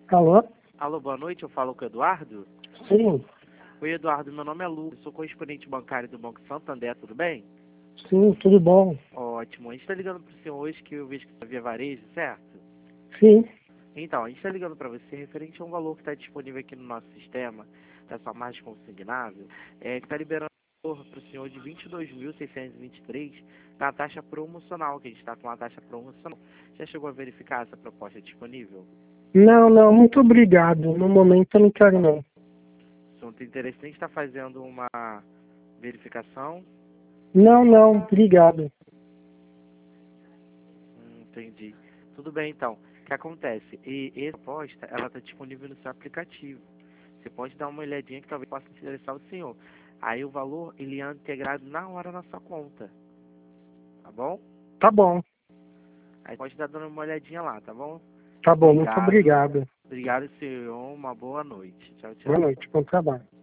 Alô? Alô, boa noite, eu falo com o Eduardo. Sim, Oi, Eduardo, meu nome é Lu, eu sou correspondente bancário do Banco Santander, tudo bem? sim, tudo bom? Ótimo, a gente está ligando para o senhor hoje que eu vejo que está via varejo, certo? Sim, Então, a gente está ligando para você referente a um valor que está disponível aqui no nosso sistema, da sua margem consignável, que está liberando para o senhor de 22.623 na taxa promocional, que a gente está com uma taxa promocional. Já chegou a verificar essa proposta disponível? não, muito obrigado. No momento eu não quero não. Se não tem interesse, a gente está fazendo uma verificação. Não, obrigado. Entendi. Tudo bem, então. O que acontece? E essa proposta, ela está disponível no seu aplicativo. Você pode dar uma olhadinha que talvez possa interessar o senhor. Aí o valor, ele é integrado na hora na sua conta. Tá bom? Tá bom, Aí pode estar dando uma olhadinha lá, tá bom? tá bom, muito Obrigado. obrigado. Obrigado, senhor. Uma boa noite. Tchau, Boa tchau. noite, bom trabalho.